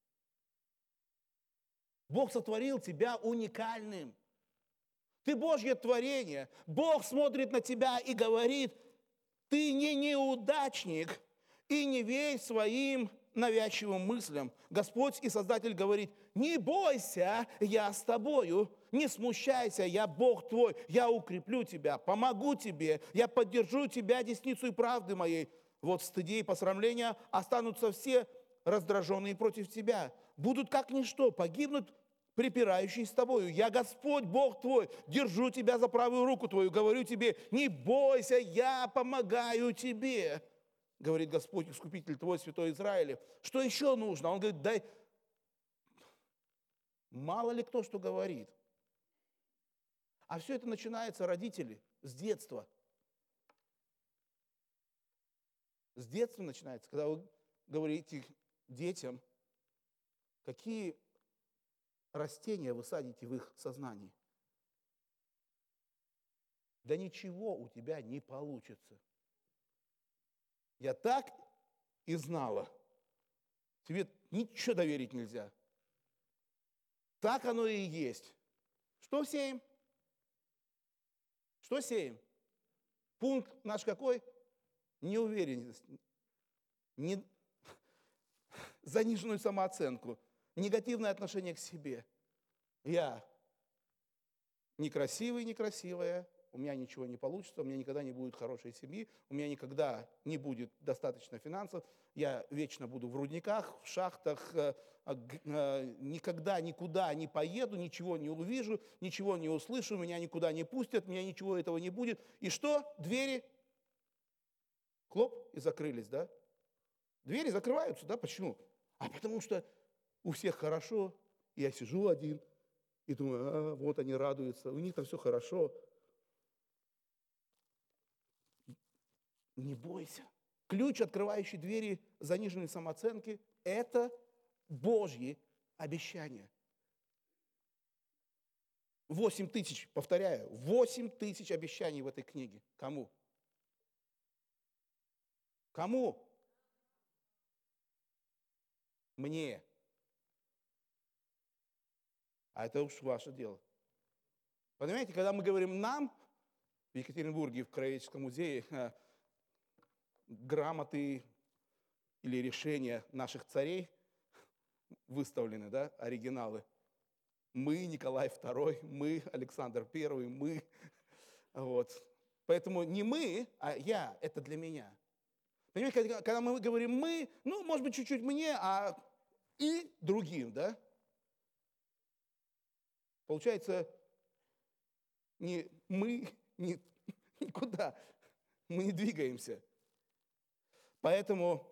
Бог сотворил тебя уникальным. Ты Божье творение. Бог смотрит на тебя и говорит, ты не неудачник и не верь своим навязчивым мыслям. Господь и Создатель говорит, не бойся, я с тобою, не смущайся, я Бог твой, я укреплю тебя, помогу тебе, я поддержу тебя десницей правды моей. Вот в стыде и посрамления останутся все раздраженные против тебя. Будут как ничто, погибнут припирающие с тобою. Я Господь, Бог твой, держу тебя за правую руку твою, говорю тебе, не бойся, я помогаю тебе. Говорит Господь, Искупитель твой, Святой Израиля. Что еще нужно? Он говорит, дай... Мало ли кто что говорит. А все это начинается, родители, с детства. С детства начинается, когда вы говорите детям, какие растения вы садите в их сознании. Да ничего у тебя не получится. Я так и знала. Тебе ничего доверить нельзя. Так оно и есть. Что сеем? Что сеем? Пункт наш какой? Неуверенность. Не... Заниженную самооценку. Негативное отношение к себе. Я некрасивый, некрасивая. У меня ничего не получится, у меня никогда не будет хорошей семьи, у меня никогда не будет достаточно финансов, я вечно буду в рудниках, в шахтах, никогда никуда не поеду, ничего не увижу, ничего не услышу, меня никуда не пустят, меня ничего этого не будет. И что? Двери, хлоп, и закрылись, да? Двери закрываются, да? Почему? А потому что у всех хорошо, я сижу один и думаю, а, вот они радуются, у них там все хорошо. Не бойся. Ключ, открывающий двери заниженной самооценки, это Божьи обещания. Восемь тысяч, повторяю, восемь тысяч обещаний в этой книге. Кому? Кому? Мне. А это уж ваше дело. Понимаете, когда мы говорим «нам», в Екатеринбурге, в Краеведческом музее, грамоты или решения наших царей выставлены, да, оригиналы. Мы, Николай второй, мы, Александр первый, мы. Вот. Поэтому не мы, а я, это для меня. Понимаете, когда, когда мы говорим «мы», ну, может быть, чуть-чуть мне, а и другим, да? Получается, не мы, не, никуда, мы не двигаемся. Поэтому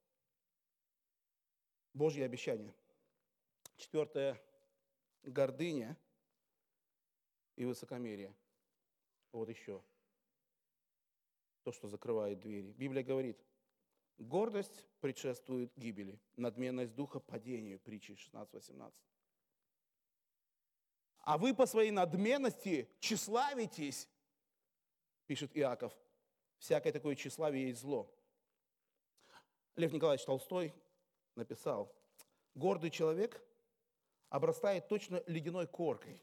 Божьи обещания. Четвертое – гордыня и высокомерие. Вот еще то, что закрывает двери. Библия говорит, гордость предшествует гибели, надменность духа – падению. Притчи шестнадцать восемнадцать. А вы по своей надменности тщеславитесь, пишет Иаков. Всякое такое тщеславие есть зло. Лев Николаевич Толстой написал, гордый человек обрастает точно ледяной коркой.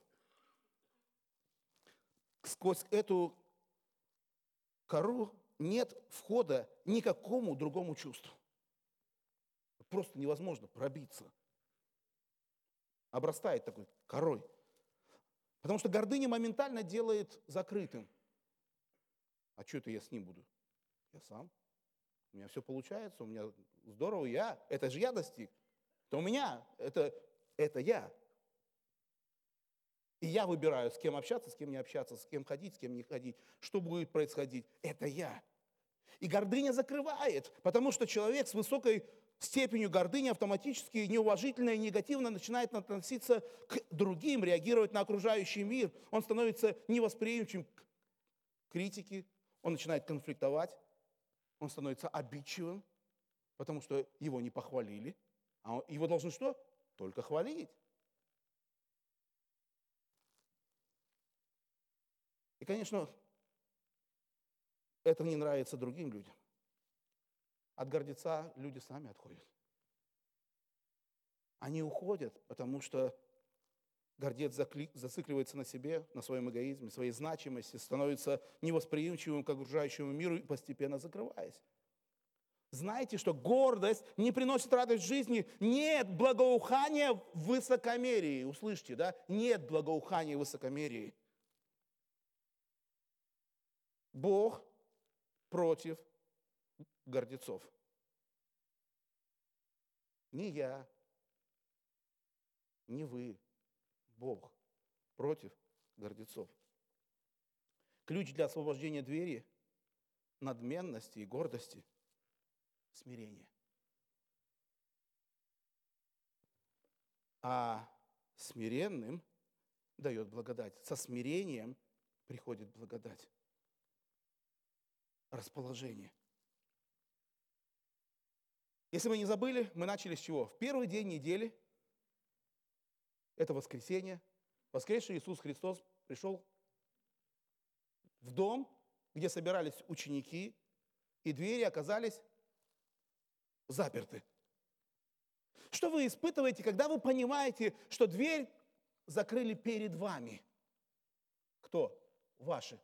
Сквозь эту кору нет входа никакому другому чувству. Просто невозможно пробиться. Обрастает такой корой. Потому что гордыня моментально делает закрытым. А что это я с ним буду? Я сам. У меня все получается, у меня здорово, я, это же я достиг. Это у меня, это, это я. И я выбираю, с кем общаться, с кем не общаться, с кем ходить, с кем не ходить, что будет происходить. Это я. И гордыня закрывает, потому что человек с высокой степенью гордыни автоматически неуважительно и негативно начинает относиться к другим, реагировать на окружающий мир. Он становится невосприимчивым к критике, он начинает конфликтовать, он становится обидчивым, потому что его не похвалили. А он, его должны что? Только хвалить. И, конечно, это не нравится другим людям. От гордеца люди сами отходят. Они уходят, потому что гордец зацикливается на себе, на своем эгоизме, своей значимости, становится невосприимчивым к окружающему миру и постепенно закрываясь. Знаете, что гордость не приносит радость в жизни? Нет благоухания в высокомерии. Услышьте, да? Нет благоухания в высокомерии. Бог против гордецов. Не я, не вы. Бог против гордецов. Ключ для освобождения двери надменности и гордости – смирение. А смиренным дает благодать. Со смирением приходит благодать. Расположение. Если вы не забыли, мы начали с чего? В первый день недели, это воскресенье, воскресший Иисус Христос пришел в дом, где собирались ученики, и двери оказались заперты. Что вы испытываете, когда вы понимаете, что дверь закрыли перед вами? Кто? Ваши.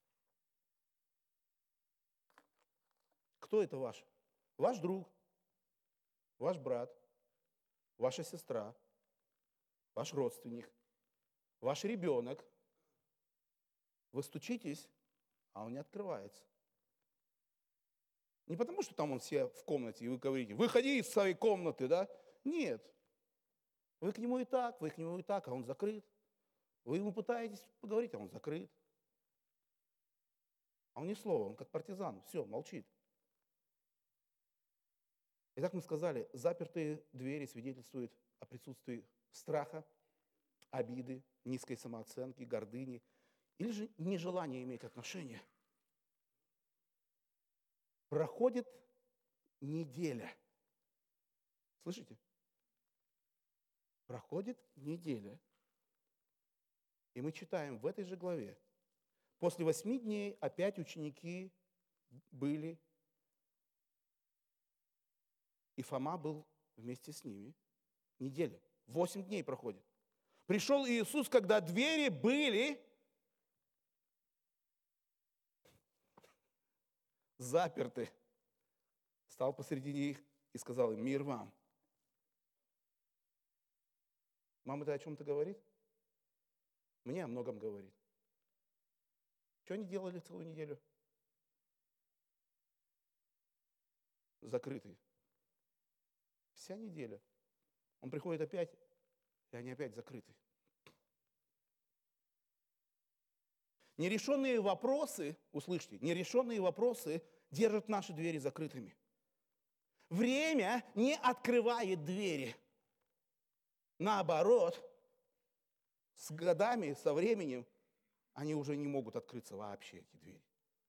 Кто это ваш? Ваш друг, ваш брат, ваша сестра, ваш родственник, ваш ребенок. Вы стучитесь, а он не открывается. Не потому, что там он все в комнате, и вы говорите, выходи из своей комнаты, да? Нет. Вы к нему и так, вы к нему и так, а он закрыт. Вы ему пытаетесь поговорить, а он закрыт. А он ни слова, он как партизан, все, молчит. Итак, мы сказали, запертые двери свидетельствуют о присутствии страха, обиды, низкой самооценки, гордыни или же нежелания иметь отношения. Проходит неделя. Слышите? Проходит неделя. И мы читаем в этой же главе. После восьми дней опять ученики были, и Фома был вместе с ними. Неделя. Восемь дней проходит. Пришел Иисус, когда двери были заперты. Стал посреди них и сказал им, мир вам. Мама, это о чем-то говорит? Мне о многом говорит. Что они делали целую неделю? Закрытые. Вся неделя. Он приходит опять, и они опять закрыты. Нерешенные вопросы, услышьте, нерешенные вопросы держат наши двери закрытыми. Время не открывает двери. Наоборот, с годами, со временем, они уже не могут открыться вообще, эти двери.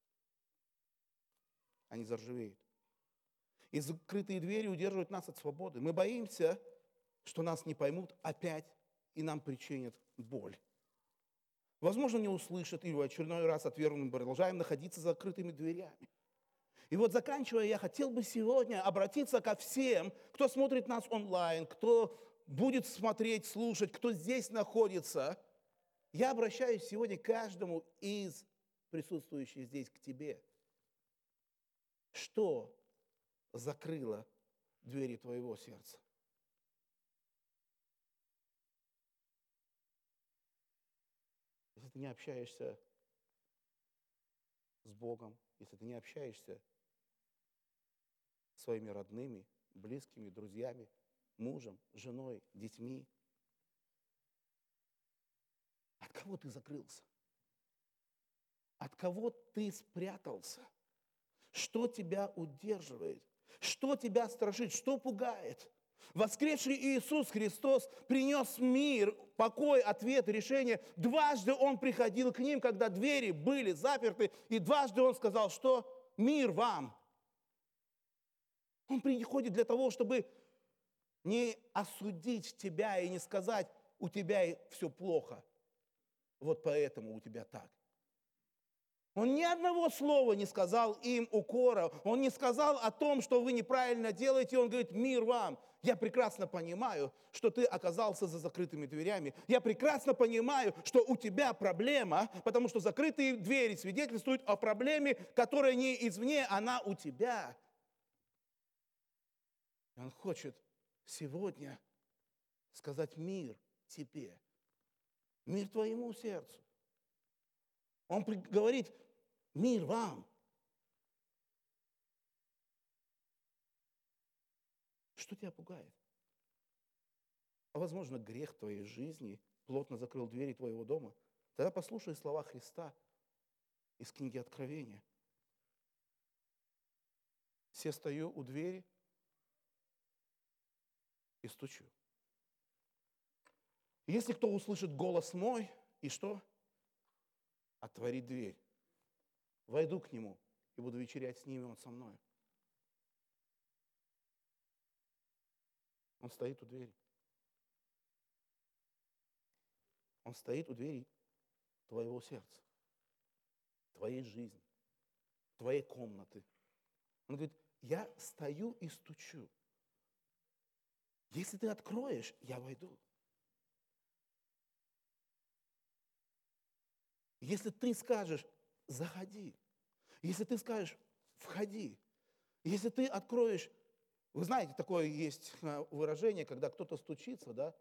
Они заржавеют. И закрытые двери удерживают нас от свободы. Мы боимся, что нас не поймут опять, и нам причинят боль. Возможно, не услышат, или в очередной раз отвергнут, продолжаем находиться за закрытыми дверями. И вот заканчивая, я хотел бы сегодня обратиться ко всем, кто смотрит нас онлайн, кто будет смотреть, слушать, кто здесь находится. Я обращаюсь сегодня к каждому из присутствующих здесь к тебе. Что закрыло двери твоего сердца? Если ты не общаешься с Богом, если ты не общаешься с своими родными, близкими, друзьями, мужем, женой, детьми, от кого ты закрылся? От кого ты спрятался? Что тебя удерживает? Что тебя страшит? Что пугает? Воскресший Иисус Христос принес мир, покой, ответ, решение. Дважды Он приходил к ним, когда двери были заперты, и дважды Он сказал, что мир вам. Он приходит для того, чтобы не осудить тебя и не сказать, у тебя все плохо. Вот поэтому у тебя так. Он ни одного слова не сказал им укора. Он не сказал о том, что вы неправильно делаете. Он говорит, мир вам. Я прекрасно понимаю, что ты оказался за закрытыми дверями. Я прекрасно понимаю, что у тебя проблема, потому что закрытые двери свидетельствуют о проблеме, которая не извне, она у тебя. И Он хочет сегодня сказать мир тебе, мир твоему сердцу. Он говорит, мир вам. Что тебя пугает? А возможно, грех твоей жизни плотно закрыл двери твоего дома. Тогда послушай слова Христа из книги Откровения. «Се стою у двери и стучу. Если кто услышит голос мой, и что? Отворит дверь. Войду к нему и буду вечерять с ними, он со мной». Он стоит у двери. Он стоит у двери твоего сердца, твоей жизни, твоей комнаты. Он говорит, я стою и стучу. Если ты откроешь, я войду. Если ты скажешь, заходи. Если ты скажешь, входи. Если ты откроешь, вы знаете, такое есть выражение, когда кто-то стучится, да,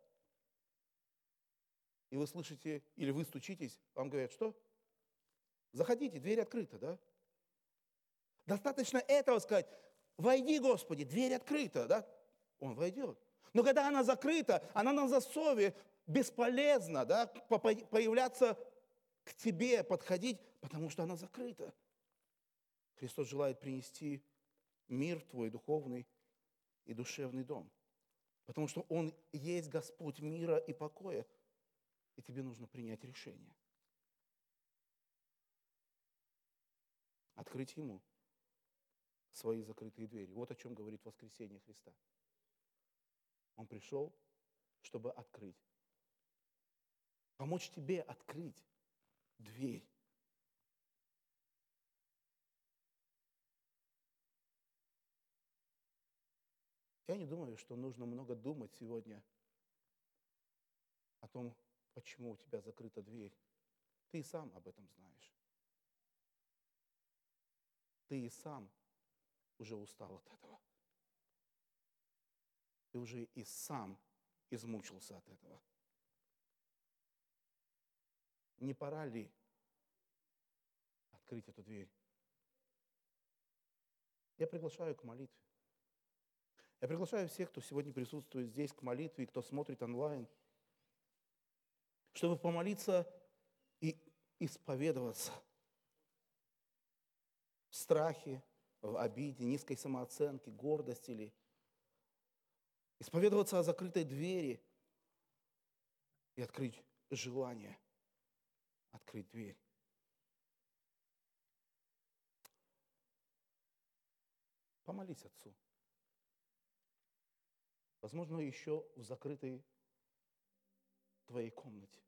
и вы слышите, или вы стучитесь, вам говорят, что? Заходите, дверь открыта, да? Достаточно этого сказать, войди, Господи, дверь открыта, да? Он войдет. Но когда она закрыта, она на засове, бесполезно, да, появляться к тебе, подходить, потому что она закрыта. Христос желает принести мир в твой духовный и душевный дом. Потому что Он есть Господь мира и покоя. И тебе нужно принять решение. Открыть Ему свои закрытые двери. Вот о чем говорит воскресение Христа. Он пришел, чтобы открыть. Помочь тебе открыть дверь. Я не думаю, что нужно много думать сегодня о том, почему у тебя закрыта дверь. Ты и сам об этом знаешь. Ты и сам уже устал от этого. Ты уже и сам измучился от этого. Не пора ли открыть эту дверь? Я приглашаю к молитве. Я приглашаю всех, кто сегодня присутствует здесь, к молитве, и кто смотрит онлайн, чтобы помолиться и исповедоваться в страхе, в обиде, низкой самооценке, гордости ли. Исповедоваться о закрытой двери и открыть желание, открыть дверь. Помолись Отцу. Возможно, еще в закрытой твоей комнате.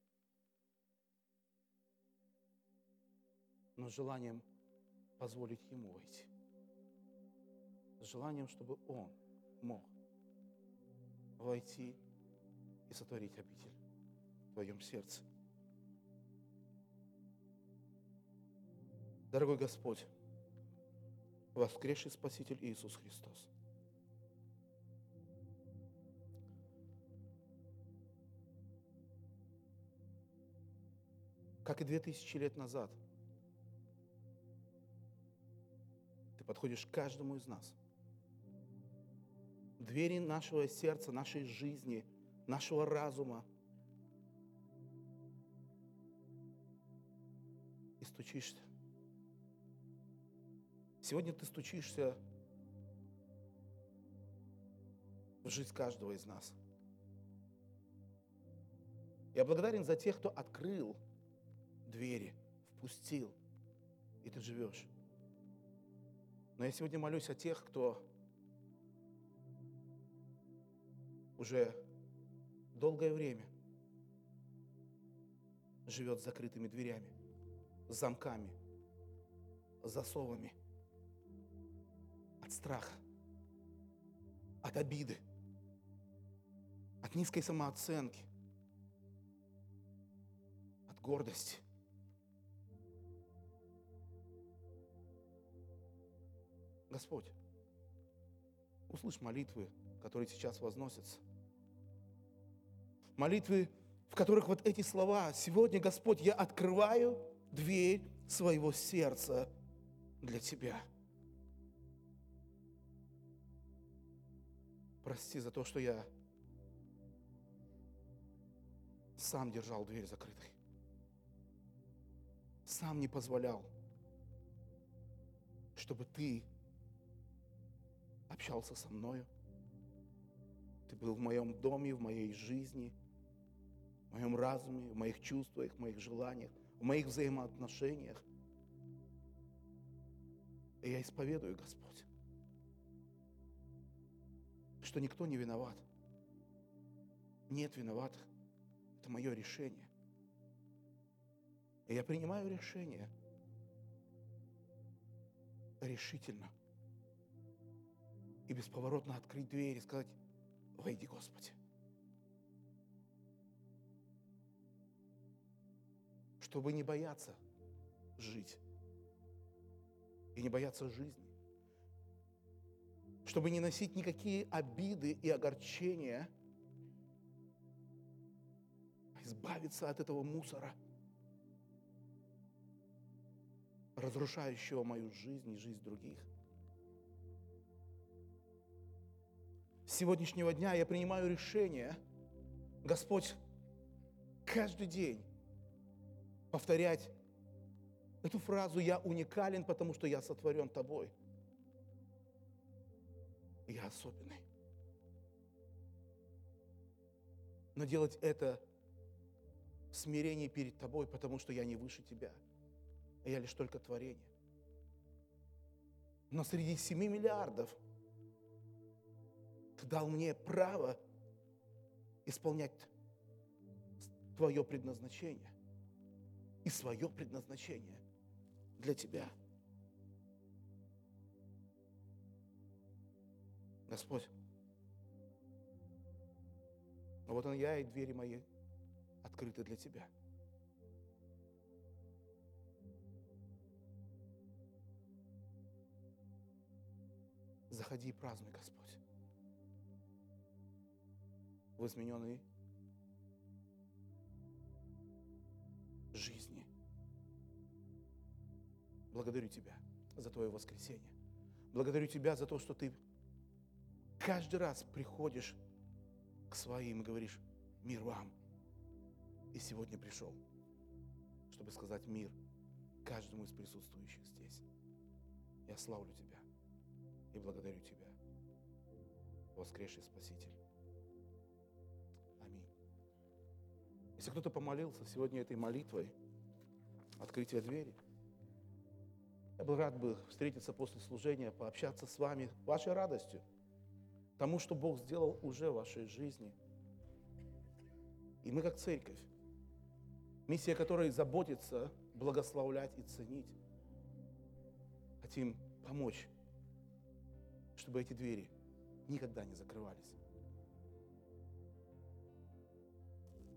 Но с желанием позволить Ему войти. С желанием, чтобы Он мог войти и сотворить обитель в твоем сердце. Дорогой Господь, воскресший Спаситель Иисус Христос, как и две тысячи лет назад, Ты подходишь к каждому из нас. Двери нашего сердца, нашей жизни, нашего разума. И стучишься. Сегодня ты стучишься жизнь каждого из нас. Я благодарен за тех, кто открыл двери, впустил, и ты живешь. Но я сегодня молюсь о тех, кто уже долгое время живет с закрытыми дверями, с замками, с засовами, от страха, от обиды, от низкой самооценки, от гордости. Господь, услышь молитвы, которые сейчас возносятся. Молитвы, в которых вот эти слова: сегодня, Господь, я открываю дверь своего сердца для Тебя. Прости за то, что я сам держал дверь закрытой, сам не позволял, чтобы Ты общался со мною, Ты был в моем доме, в моей жизни, в моем разуме, в моих чувствах, в моих желаниях, в моих взаимоотношениях. И я исповедую, Господь, что никто не виноват. Нет виноватых. Это мое решение. И я принимаю решение решительно и бесповоротно открыть дверь и сказать: войди, Господи. Чтобы не бояться жить и не бояться жизни. Чтобы не носить никакие обиды и огорчения, а избавиться от этого мусора, разрушающего мою жизнь и жизнь других. С сегодняшнего дня я принимаю решение, Господь, каждый день повторять эту фразу: я уникален, потому что я сотворен Тобой. Я особенный. Но делать это в смирении перед Тобой, потому что я не выше Тебя, а я лишь только творение. Но среди семи миллиардов Ты дал мне право исполнять Твое предназначение и свое предназначение для Тебя. Господь, а вот он я, и двери мои открыты для Тебя. Заходи и празднуй, Господь, в измененной жизни. Благодарю Тебя за Твое воскресение. Благодарю Тебя за то, что Ты каждый раз приходишь к своим и говоришь: мир вам. И сегодня пришел, чтобы сказать мир каждому из присутствующих здесь. Я славлю Тебя и благодарю Тебя, воскресший Спаситель. Аминь. Если кто-то помолился сегодня этой молитвой открытия двери, я был рад бы встретиться после служения, пообщаться с вами, вашей радостью, тому, что Бог сделал уже в вашей жизни. И мы, как церковь, миссия которой заботится, благословлять и ценить, хотим помочь, чтобы эти двери никогда не закрывались.